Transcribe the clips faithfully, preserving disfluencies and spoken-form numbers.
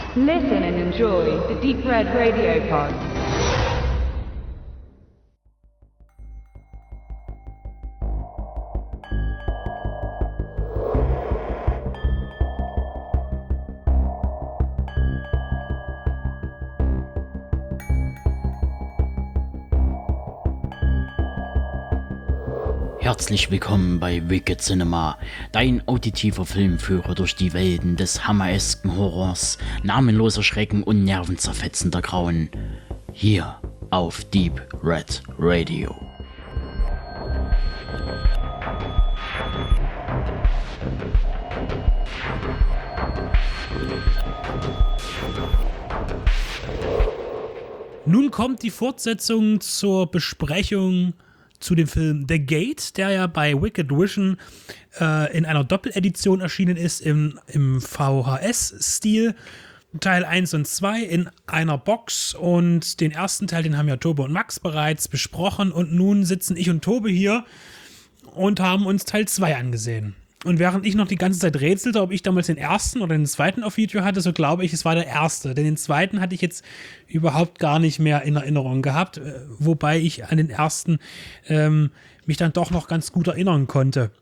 Listen and enjoy the Deep Red Radio Pod. Herzlich willkommen bei Wicked Cinema, dein auditiver Filmführer durch die Welten des hammeresken Horrors, namenloser Schrecken und nervenzerfetzender Grauen. Hier auf Deep Red Radio. Nun kommt die Fortsetzung zur Besprechung zu dem Film The Gate, der ja bei Wicked Vision äh, in einer Doppeledition erschienen ist, im, im V H S-Stil. Teil eins und zwei in einer Box, und den ersten Teil, den haben ja Tobe und Max bereits besprochen, und nun sitzen ich und Tobe hier und haben uns Teil zwei angesehen. Und während ich noch die ganze Zeit rätselte, ob ich damals den ersten oder den zweiten auf Video hatte, so glaube ich, es war der erste. Denn den zweiten hatte ich jetzt überhaupt gar nicht mehr in Erinnerung gehabt, wobei ich an den ersten ähm, mich dann doch noch ganz gut erinnern konnte.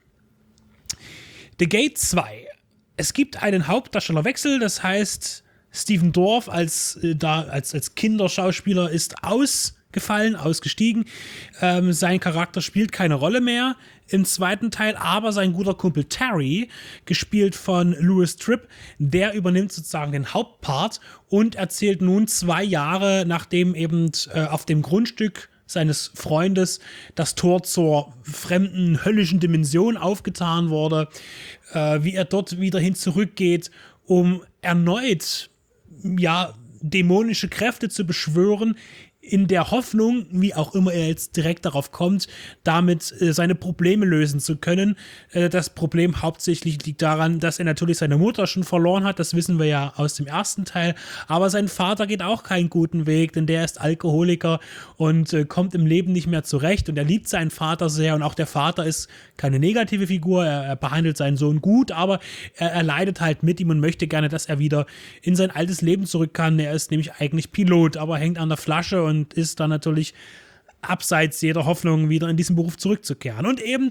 The Gate zwei. Es gibt einen Hauptdarstellerwechsel, das heißt, Stephen Dorff als, äh, da, als, als Kinderschauspieler ist ausgefallen, ausgestiegen. Ähm, sein Charakter spielt keine Rolle mehr im zweiten Teil, aber sein guter Kumpel Terry, gespielt von Louis Tripp, der übernimmt sozusagen den Hauptpart und erzählt nun zwei Jahre, nachdem eben äh, auf dem Grundstück seines Freundes das Tor zur fremden, höllischen Dimension aufgetan wurde, äh, wie er dort wieder hin zurückgeht, um erneut, ja, dämonische Kräfte zu beschwören, in der Hoffnung, wie auch immer er jetzt direkt darauf kommt, damit äh, seine Probleme lösen zu können. Äh, das Problem hauptsächlich liegt daran, dass er natürlich seine Mutter schon verloren hat, das wissen wir ja aus dem ersten Teil, aber sein Vater geht auch keinen guten Weg, denn der ist Alkoholiker und äh, kommt im Leben nicht mehr zurecht, und er liebt seinen Vater sehr, und auch der Vater ist keine negative Figur, er, er behandelt seinen Sohn gut, aber er, er leidet halt mit ihm und möchte gerne, dass er wieder in sein altes Leben zurück kann. Er ist nämlich eigentlich Pilot, aber hängt an der Flasche und und ist dann natürlich abseits jeder Hoffnung, wieder in diesen Beruf zurückzukehren. Und eben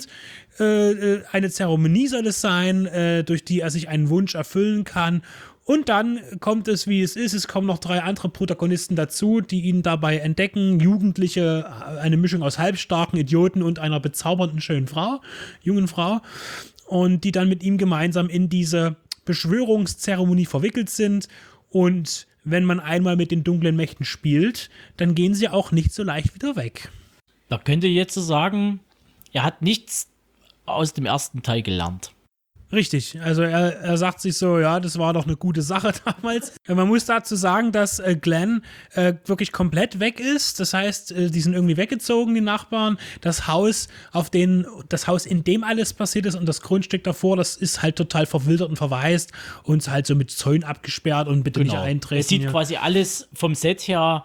äh, eine Zeremonie soll es sein, äh, durch die er sich einen Wunsch erfüllen kann. Und dann kommt es, wie es ist. Es kommen noch drei andere Protagonisten dazu, die ihn dabei entdecken. Jugendliche, eine Mischung aus halbstarken Idioten und einer bezaubernden, schönen Frau, jungen Frau. Und die dann mit ihm gemeinsam in diese Beschwörungszeremonie verwickelt sind. Und wenn man einmal mit den dunklen Mächten spielt, dann gehen sie auch nicht so leicht wieder weg. Da könnte jetzt so sagen, er hat nichts aus dem ersten Teil gelernt. Richtig, also er, er sagt sich so, ja, das war doch eine gute Sache damals. Man muss dazu sagen, dass äh, Glenn äh, wirklich komplett weg ist. Das heißt, äh, die sind irgendwie weggezogen, die Nachbarn. Das Haus, auf den, das Haus, in dem alles passiert ist, und das Grundstück davor, das ist halt total verwildert und verwaist und halt so mit Zäunen abgesperrt und bitte genau. nicht eintreten. Es sieht ja. quasi alles vom Set her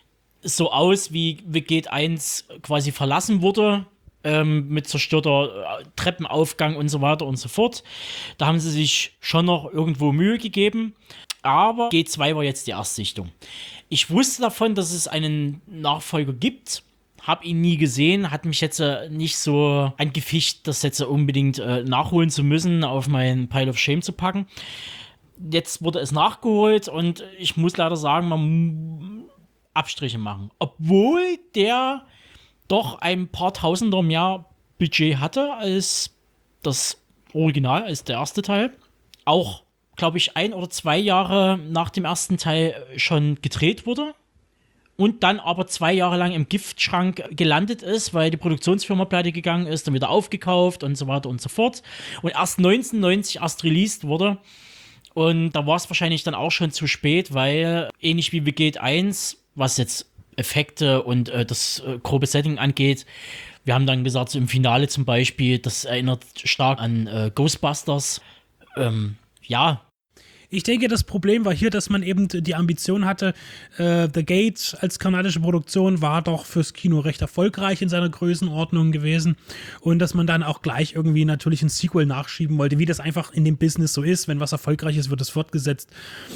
so aus, wie The Gate eins quasi verlassen wurde. Ähm, mit zerstörter äh, Treppenaufgang und so weiter und so fort. Da haben sie sich schon noch irgendwo Mühe gegeben. Aber G zwei war jetzt die Erstsichtung. Ich wusste davon, dass es einen Nachfolger gibt. Hab ihn nie gesehen. Hat mich jetzt äh, nicht so angeficht, das jetzt äh, unbedingt äh, nachholen zu müssen, auf meinen Pile of Shame zu packen. Jetzt wurde es nachgeholt, und ich muss leider sagen, man muss Abstriche machen. Obwohl der doch ein paar Tausender mehr Budget hatte als das Original, als der erste Teil. Auch, glaube ich, ein oder zwei Jahre nach dem ersten Teil schon gedreht wurde. Und dann aber zwei Jahre lang im Giftschrank gelandet ist, weil die Produktionsfirma pleite gegangen ist, dann wieder aufgekauft und so weiter und so fort. Und erst neunzehnhundertneunzig erst released wurde. Und da war es wahrscheinlich dann auch schon zu spät, weil ähnlich wie The Gate eins, was jetzt Effekte und äh, das äh, grobe Setting angeht. Wir haben dann gesagt, so im Finale zum Beispiel, das erinnert stark an äh, Ghostbusters. Ähm, ja. Ich denke, das Problem war hier, dass man eben die Ambition hatte, äh, The Gate als kanadische Produktion war doch fürs Kino recht erfolgreich in seiner Größenordnung gewesen, und dass man dann auch gleich irgendwie natürlich ein Sequel nachschieben wollte, wie das einfach in dem Business so ist. Wenn was erfolgreich ist, wird es fortgesetzt.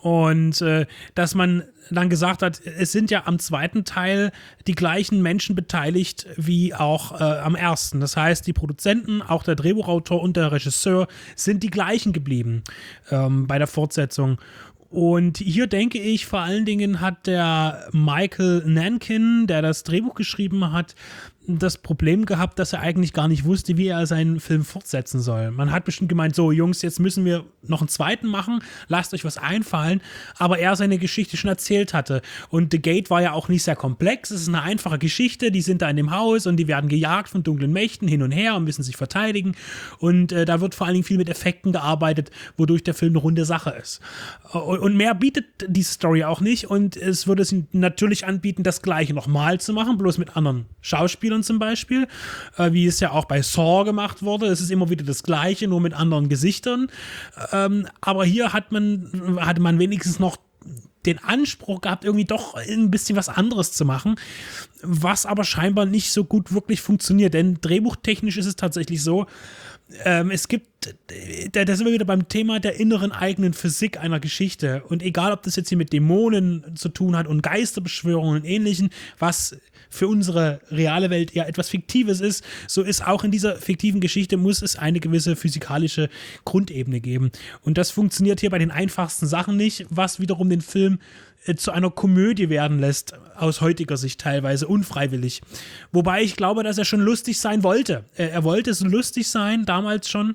Und äh, dass man dann gesagt hat, es sind ja am zweiten Teil die gleichen Menschen beteiligt wie auch äh, am ersten. Das heißt, die Produzenten, auch der Drehbuchautor und der Regisseur sind die gleichen geblieben ähm, bei der Fortsetzung. Und hier denke ich, vor allen Dingen hat der Michael Nankin, der das Drehbuch geschrieben hat, das Problem gehabt, dass er eigentlich gar nicht wusste, wie er seinen Film fortsetzen soll. Man hat bestimmt gemeint, so Jungs, jetzt müssen wir noch einen zweiten machen, lasst euch was einfallen, aber er seine Geschichte schon erzählt hatte. Und The Gate war ja auch nicht sehr komplex, es ist eine einfache Geschichte, die sind da in dem Haus und die werden gejagt von dunklen Mächten hin und her und müssen sich verteidigen und äh, da wird vor allen Dingen viel mit Effekten gearbeitet, wodurch der Film eine runde Sache ist. Und, und mehr bietet diese Story auch nicht und es würde es natürlich anbieten, das Gleiche nochmal zu machen, bloß mit anderen Schauspielern zum Beispiel, äh, wie es ja auch bei Saw gemacht wurde. Es ist immer wieder das Gleiche, nur mit anderen Gesichtern. Ähm, aber hier hat man, hatte man wenigstens noch den Anspruch gehabt, irgendwie doch ein bisschen was anderes zu machen, was aber scheinbar nicht so gut wirklich funktioniert. Denn drehbuchtechnisch ist es tatsächlich so, ähm, es gibt, da, da sind wir wieder beim Thema der inneren eigenen Physik einer Geschichte. Und egal, ob das jetzt hier mit Dämonen zu tun hat und Geisterbeschwörungen und Ähnlichem, was für unsere reale Welt ja etwas Fiktives ist, so ist auch in dieser fiktiven Geschichte muss es eine gewisse physikalische Grundebene geben. Und das funktioniert hier bei den einfachsten Sachen nicht, was wiederum den Film äh, zu einer Komödie werden lässt, aus heutiger Sicht teilweise unfreiwillig. Wobei ich glaube, dass er schon lustig sein wollte. Äh, er wollte so lustig sein, damals schon.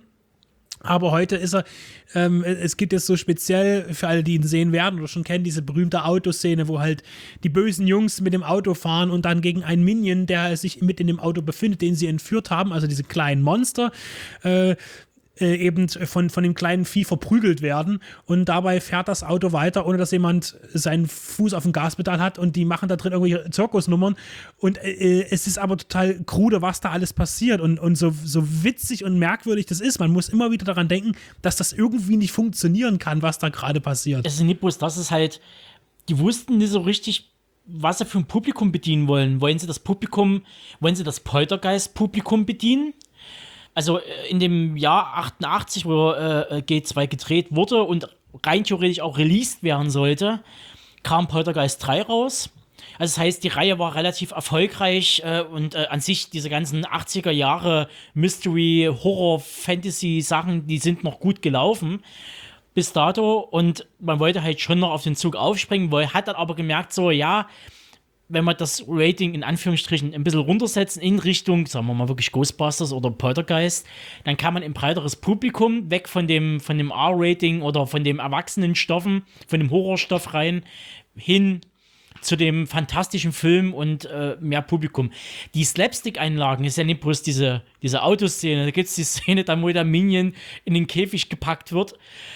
Aber heute ist er, ähm, es gibt jetzt so speziell, für alle, die ihn sehen werden oder schon kennen, diese berühmte Autoszene, wo halt die bösen Jungs mit dem Auto fahren und dann gegen einen Minion, der sich mit in dem Auto befindet, den sie entführt haben, also diese kleinen Monster, äh, äh, eben von, von dem kleinen Vieh verprügelt werden und dabei fährt das Auto weiter, ohne dass jemand seinen Fuß auf dem Gaspedal hat und die machen da drin irgendwelche Zirkusnummern und äh, es ist aber total krude, was da alles passiert und, und so, so witzig und merkwürdig das ist. Man muss immer wieder daran denken, dass das irgendwie nicht funktionieren kann, was da gerade passiert. Es ist nicht bloß, das ist halt, die wussten nicht so richtig, was sie für ein Publikum bedienen wollen. Wollen sie das Publikum, wollen sie das Poltergeist-Publikum bedienen? Also in dem Jahr achtundachtzig, wo äh, Gate zwei gedreht wurde und rein theoretisch auch released werden sollte, kam Poltergeist drei raus. Also das heißt, die Reihe war relativ erfolgreich äh, und äh, an sich diese ganzen achtziger Jahre Mystery, Horror, Fantasy-Sachen, die sind noch gut gelaufen bis dato und man wollte halt schon noch auf den Zug aufspringen, weil hat dann aber gemerkt so, ja, wenn wir das Rating in Anführungsstrichen ein bisschen runtersetzen in Richtung, sagen wir mal wirklich Ghostbusters oder Poltergeist, dann kann man ein breiteres Publikum weg von dem, von dem R-Rating oder von dem erwachsenen Stoffen, von dem Horrorstoff rein, hin zu dem fantastischen Film und äh, mehr Publikum. Die Slapstick-Einlagen ist ja nicht bloß diese, diese Autoszene, da gibt es die Szene, da wo der Minion in den Käfig gepackt wird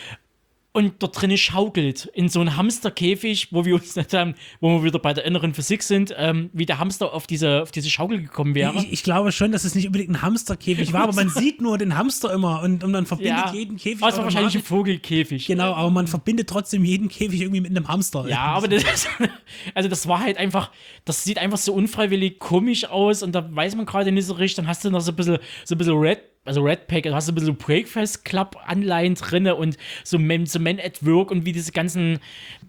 und dort drinnen schaukelt, in so einem Hamsterkäfig, wo wir uns nicht haben, wo wir wieder bei der inneren Physik sind, ähm, wie der Hamster auf diese, auf diese Schaukel gekommen wäre. Ich, ich glaube schon, dass es nicht unbedingt ein Hamsterkäfig war, aber man sieht nur den Hamster immer und, und man verbindet ja, jeden Käfig. Das war wahrscheinlich ein Vogelkäfig. Genau, aber man verbindet trotzdem jeden Käfig irgendwie mit einem Hamster. Ja, aber das, also das war halt einfach, das sieht einfach so unfreiwillig komisch aus und da weiß man gerade nicht so richtig, dann hast du noch so ein bisschen, so ein bisschen Red also Red Pack, da hast du ein bisschen Breakfast Club-Anleihen drin und so Men, so Men at Work und wie diese ganzen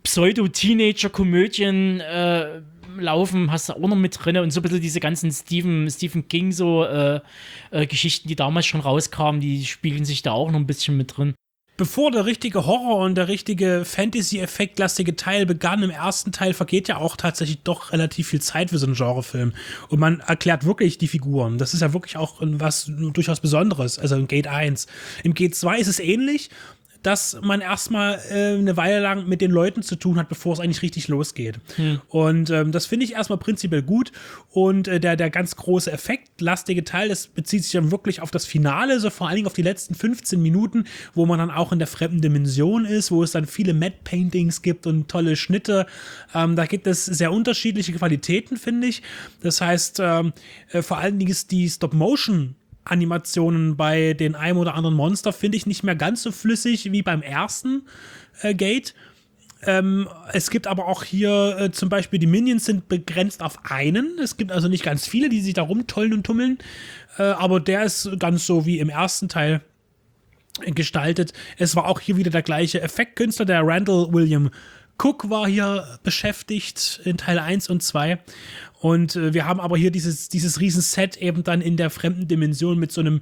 Pseudo-Teenager-Komödien äh, laufen, hast du auch noch mit drin und so ein bisschen diese ganzen Stephen, Stephen King so äh, äh, Geschichten, die damals schon rauskamen, die spiegeln sich da auch noch ein bisschen mit drin. Bevor der richtige Horror und der richtige Fantasy-Effektlastige Teil begann, im ersten Teil vergeht ja auch tatsächlich doch relativ viel Zeit für so einen Genrefilm. Und man erklärt wirklich die Figuren. Das ist ja wirklich auch was durchaus Besonderes, also in Gate eins. Im Gate zwei ist es ähnlich, dass man erstmal äh, eine Weile lang mit den Leuten zu tun hat, bevor es eigentlich richtig losgeht. Hm. Und ähm, das finde ich erstmal prinzipiell gut. Und äh, der, der ganz große effektlastige Teil, das bezieht sich dann wirklich auf das Finale, so vor allen Dingen auf die letzten fünfzehn Minuten, wo man dann auch in der fremden Dimension ist, wo es dann viele Matte-Paintings gibt und tolle Schnitte. Ähm, da gibt es sehr unterschiedliche Qualitäten, finde ich. Das heißt, ähm, äh, vor allen Dingen ist die Stop-Motion Animationen bei den einem oder anderen Monster finde ich nicht mehr ganz so flüssig wie beim ersten äh, Gate. Ähm, es gibt aber auch hier äh, zum Beispiel die Minions sind begrenzt auf einen. Es gibt also nicht ganz viele, die sich da rumtollen und tummeln. Äh, aber der ist ganz so wie im ersten Teil. gestaltet. Es war auch hier wieder der gleiche Effektkünstler, der Randall William Cook war hier beschäftigt in Teil eins und zwei. Und äh, wir haben aber hier dieses, dieses Riesenset eben dann in der fremden Dimension mit so einem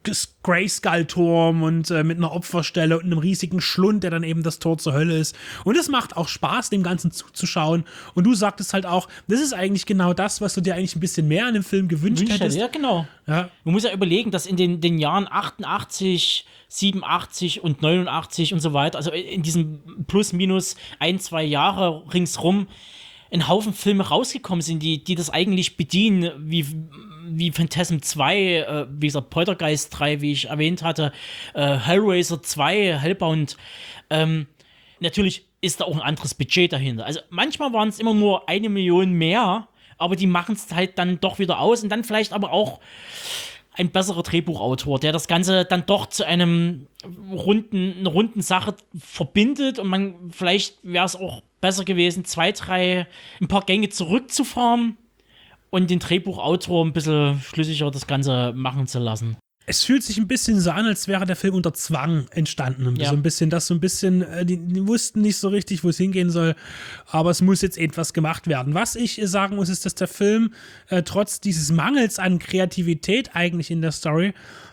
Grayskull-Turm und äh, mit einer Opferstelle und einem riesigen Schlund, der dann eben das Tor zur Hölle ist. Und es macht auch Spaß, dem Ganzen zuzuschauen. Und du sagtest halt auch, das ist eigentlich genau das, was du dir eigentlich ein bisschen mehr an dem Film gewünscht Wünscht hättest. Ja, genau. Ja. Man muss ja überlegen, dass in den, den Jahren achtundachtzig, siebenundachtzig und neunundachtzig und so weiter, also in diesen plus minus ein, zwei Jahre ringsrum, ein Haufen Filme rausgekommen sind, die, die das eigentlich bedienen, wie, wie Phantasm zwei, äh, wie gesagt, Poltergeist drei, wie ich erwähnt hatte, äh, Hellraiser zwei, Hellbound. Ähm, natürlich ist da auch ein anderes Budget dahinter. Also manchmal waren es immer nur eine Million mehr, aber die machen es halt dann doch wieder aus und dann vielleicht aber auch ein besserer Drehbuchautor, der das Ganze dann doch zu einem runden, einer runden Sache verbindet und man, vielleicht wäre es auch besser gewesen, zwei, drei, ein paar Gänge zurückzufahren und den Drehbuchautor ein bisschen schlüssiger das Ganze machen zu lassen. Es fühlt sich ein bisschen so an, als wäre der Film unter Zwang entstanden. Ja. So ein bisschen, das so ein bisschen, äh, die, die wussten nicht so richtig, wo es hingehen soll, aber es muss jetzt etwas gemacht werden. Was ich äh, sagen muss, ist, dass der Film äh, trotz dieses Mangels an Kreativität eigentlich in der Story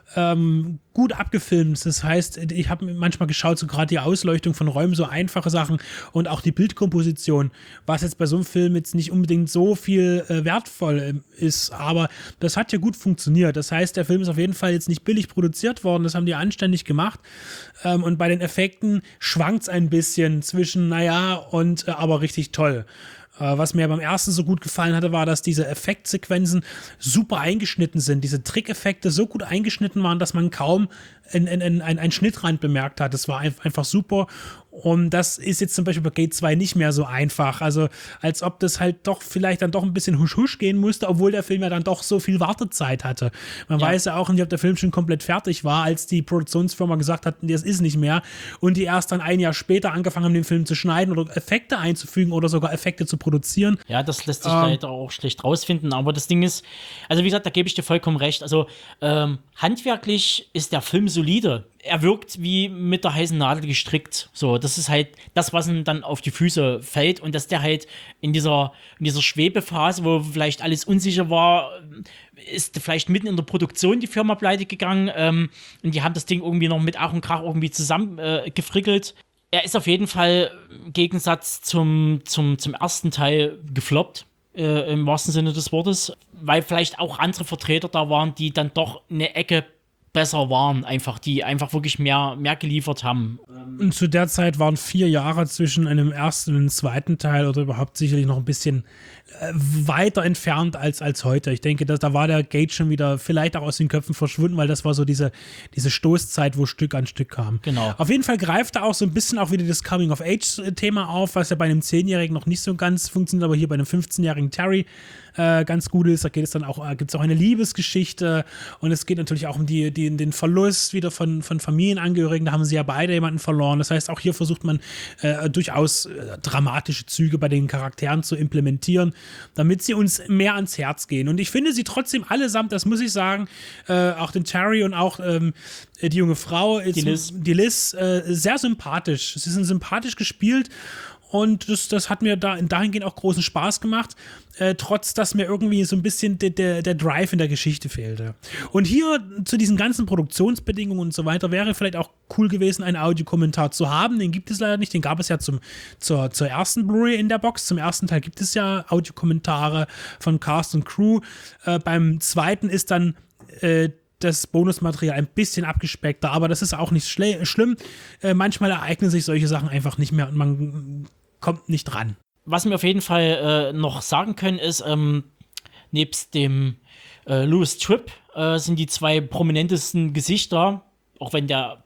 ähm, gut abgefilmt ist. Das heißt, ich habe manchmal geschaut, so gerade die Ausleuchtung von Räumen, so einfache Sachen und auch die Bildkomposition, was jetzt bei so einem Film jetzt nicht unbedingt so viel äh, wertvoll äh, ist, aber das hat ja gut funktioniert. Das heißt, der Film ist auf jeden Fall jetzt nicht billig produziert worden, das haben die anständig gemacht. Ähm, und bei den Effekten schwankt es ein bisschen zwischen, naja, und äh, aber richtig toll. Was mir beim ersten so gut gefallen hatte, war, dass diese Effektsequenzen super eingeschnitten sind. Diese Trickeffekte so gut eingeschnitten waren, dass man kaum einen ein, ein, ein Schnittrand bemerkt hat. Das war einfach super. Und das ist jetzt zum Beispiel bei Gate zwei nicht mehr so einfach. Also als ob das halt doch vielleicht dann doch ein bisschen husch-husch gehen musste, obwohl der Film ja dann doch so viel Wartezeit hatte. Man ja. weiß ja auch nicht, ob der Film schon komplett fertig war, als die Produktionsfirma gesagt hat, das ist nicht mehr. Und die erst dann ein Jahr später angefangen haben, den Film zu schneiden oder Effekte einzufügen oder sogar Effekte zu produzieren. Ja, das lässt sich ähm, leider auch schlecht rausfinden. Aber das Ding ist, also wie gesagt, da gebe ich dir vollkommen recht. Also ähm, handwerklich ist der Film solide. Er wirkt wie mit der heißen Nadel gestrickt. So, das ist halt das, was ihm dann auf die Füße fällt. Und dass der halt in dieser, in dieser Schwebephase, wo vielleicht alles unsicher war, ist vielleicht mitten in der Produktion die Firma pleite gegangen. Ähm, und die haben das Ding irgendwie noch mit Ach und Krach irgendwie zusammen äh, gefrickelt. Er ist auf jeden Fall im Gegensatz zum, zum, zum ersten Teil gefloppt. Äh, im wahrsten Sinne des Wortes. Weil vielleicht auch andere Vertreter da waren, die dann doch eine Ecke besser waren, einfach, die einfach wirklich mehr, mehr geliefert haben. Und zu der Zeit waren vier Jahre zwischen einem ersten und einem zweiten Teil oder überhaupt sicherlich noch ein bisschen äh, weiter entfernt als, als heute. Ich denke, dass, da war der Gate schon wieder vielleicht auch aus den Köpfen verschwunden, weil das war so diese, diese Stoßzeit, wo Stück an Stück kam. Genau. Auf jeden Fall greift er auch so ein bisschen auch wieder das Coming-of-Age-Thema auf, was ja bei einem zehnjährigen noch nicht so ganz funktioniert, aber hier bei einem fünfzehnjährigen Terry äh, ganz gut ist. Da geht es dann auch, äh, gibt es auch eine Liebesgeschichte und es geht natürlich auch um die, die, den Verlust wieder von, von Familienangehörigen. Da haben sie ja beide jemanden verloren. Das heißt, auch hier versucht man äh, durchaus äh, dramatische Züge bei den Charakteren zu implementieren, damit sie uns mehr ans Herz gehen. Und ich finde sie trotzdem allesamt, das muss ich sagen, äh, auch den Terry und auch ähm, die junge Frau, die Liz, die Liz äh, sehr sympathisch. Sie sind sympathisch gespielt. Und das, das hat mir da dahingehend auch großen Spaß gemacht, äh, trotz dass mir irgendwie so ein bisschen de, de, der Drive in der Geschichte fehlte. Und hier zu diesen ganzen Produktionsbedingungen und so weiter wäre vielleicht auch cool gewesen, einen Audiokommentar zu haben. Den gibt es leider nicht, den gab es ja zum, zur, zur ersten Blu-ray in der Box. Zum ersten Teil gibt es ja Audiokommentare von Cast und Crew. Äh, beim zweiten ist dann äh, das Bonusmaterial ein bisschen abgespeckter, aber das ist auch nicht schle- schlimm. Äh, manchmal ereignen sich solche Sachen einfach nicht mehr und man kommt nicht ran. Was wir auf jeden Fall äh, noch sagen können, ist, ähm, nebst dem äh, Louis Tripp äh, sind die zwei prominentesten Gesichter, auch wenn der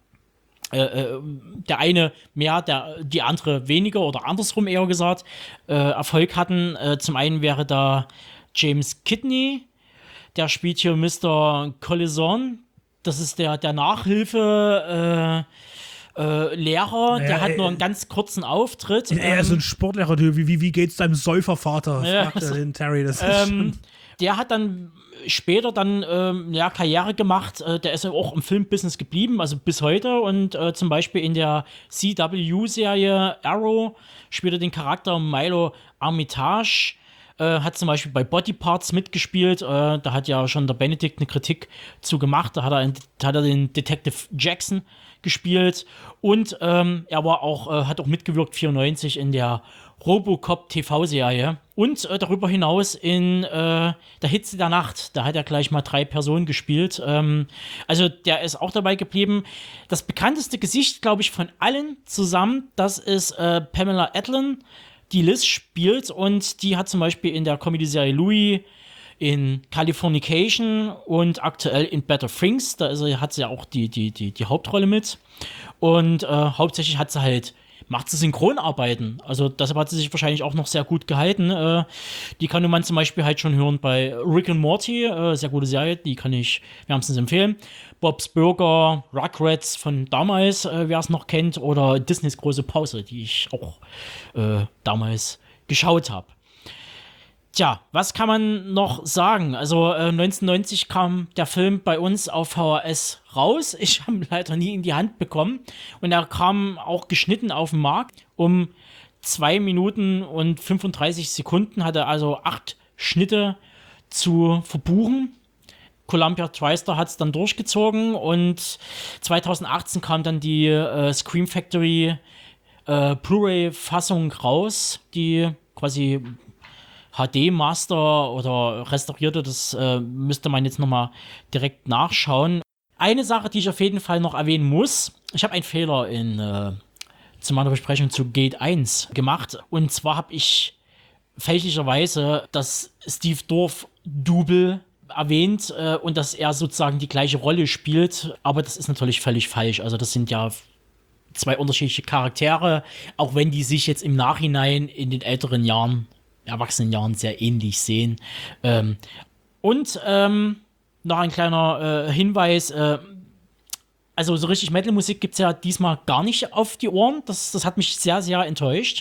äh, der eine mehr, der, die andere weniger oder andersrum eher gesagt, äh, Erfolg hatten. Äh, zum einen wäre da James Kidney, der spielt hier Mister Collison. Das ist der, der Nachhilfe äh, äh, Lehrer, ja, der hat äh, nur einen ganz kurzen Auftritt. Er ist so ein Sportlehrer, wie, wie, wie geht's deinem Säufervater? Ja, fragt er den Terry. Das ist ähm, schon der hat dann später dann ähm, ja, Karriere gemacht. Äh, der ist ja auch im Filmbusiness geblieben, also bis heute. Und äh, zum Beispiel in der C W-Serie Arrow spielt er den Charakter Milo Armitage. Äh, hat zum Beispiel bei Body Parts mitgespielt. Äh, da hat ja schon der Benedict eine Kritik zu gemacht. Da hat er, hat er den Detective Jackson gespielt. Und ähm, er war auch, äh, hat auch mitgewirkt vierundneunzig in der Robocop T V-Serie. Und äh, darüber hinaus in äh, der Hitze der Nacht. Da hat er gleich mal drei Personen gespielt. Ähm, also der ist auch dabei geblieben. Das bekannteste Gesicht, glaube ich, von allen zusammen, das ist äh, Pamela Adlon, die Liz spielt. Und die hat zum Beispiel in der Comedy-Serie Louis, in Californication und aktuell in Better Things, da ist sie, hat sie ja auch die, die, die, die Hauptrolle mit. Und äh, hauptsächlich hat sie halt, macht sie Synchronarbeiten. Also deshalb hat sie sich wahrscheinlich auch noch sehr gut gehalten. Äh, die kann man zum Beispiel halt schon hören bei Rick and Morty, äh, sehr gute Serie, die kann ich wärmstens empfehlen. Bob's Burger, Rugrats von damals, äh, wer es noch kennt, oder Disneys große Pause, die ich auch äh, damals geschaut habe. Tja, was kann man noch sagen? Also äh, neunzehnhundertneunzig kam der Film bei uns auf V H S raus. Ich habe ihn leider nie in die Hand bekommen. Und er kam auch geschnitten auf den Markt. Um zwei Minuten und fünfunddreißig Sekunden hat er also acht Schnitte zu verbuchen. Columbia TriStar hat es dann durchgezogen. Und zweitausendachtzehn kam dann die äh, Scream Factory äh, Blu-ray-Fassung raus, die quasi H D-Master oder restaurierte, das äh, müsste man jetzt nochmal direkt nachschauen. Eine Sache, die ich auf jeden Fall noch erwähnen muss, ich habe einen Fehler in äh, zu meiner Besprechung zu Gate eins gemacht. Und zwar habe ich fälschlicherweise das Steve Dorff-Double erwähnt äh, und dass er sozusagen die gleiche Rolle spielt, aber das ist natürlich völlig falsch. Also das sind ja zwei unterschiedliche Charaktere, auch wenn die sich jetzt im Nachhinein in den älteren Jahren erwachsenen Jahren sehr ähnlich sehen. Ähm, und ähm, noch ein kleiner äh, Hinweis, äh, also so richtig Metal-Musik gibt es ja diesmal gar nicht auf die Ohren. Das, das hat mich sehr, sehr enttäuscht.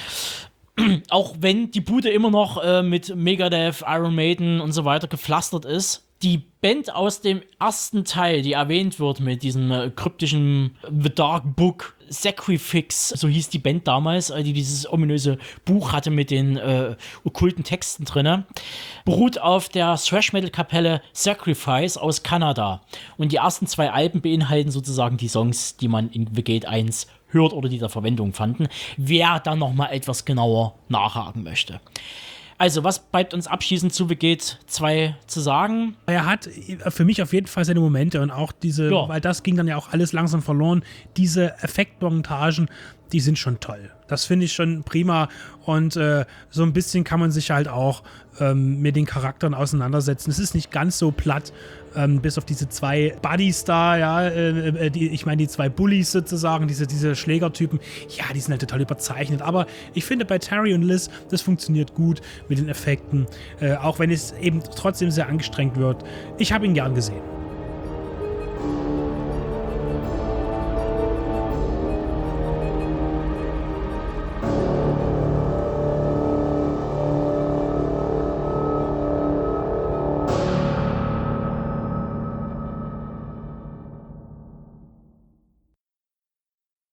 Auch wenn die Bude immer noch äh, mit Megadeth, Iron Maiden und so weiter gepflastert ist. Die Band aus dem ersten Teil, die erwähnt wird mit diesem äh, kryptischen The Dark Book, Sacrifix, so hieß die Band damals, äh, die dieses ominöse Buch hatte mit den äh, okkulten Texten drin, beruht auf der Thrash-Metal-Kapelle Sacrifice aus Kanada. Und die ersten zwei Alben beinhalten sozusagen die Songs, die man in The Gate eins hört oder die da Verwendung fanden. Wer dann nochmal etwas genauer nachhaken möchte. Also, was bleibt uns abschließend zu The Gate zwei zu sagen? Er hat für mich auf jeden Fall seine Momente und auch diese, ja. Weil das ging dann ja auch alles langsam verloren, diese Effektmontagen, die sind schon toll. Das finde ich schon prima und äh, so ein bisschen kann man sich halt auch ähm, mit den Charakteren auseinandersetzen. Es ist nicht ganz so platt, ähm, bis auf diese zwei Buddies da, ja, äh, die, ich meine die zwei Bullies sozusagen, diese, diese Schlägertypen, ja, die sind halt total überzeichnet, aber ich finde bei Terry und Liz, das funktioniert gut mit den Effekten, äh, auch wenn es eben trotzdem sehr angestrengt wird. Ich habe ihn gern gesehen.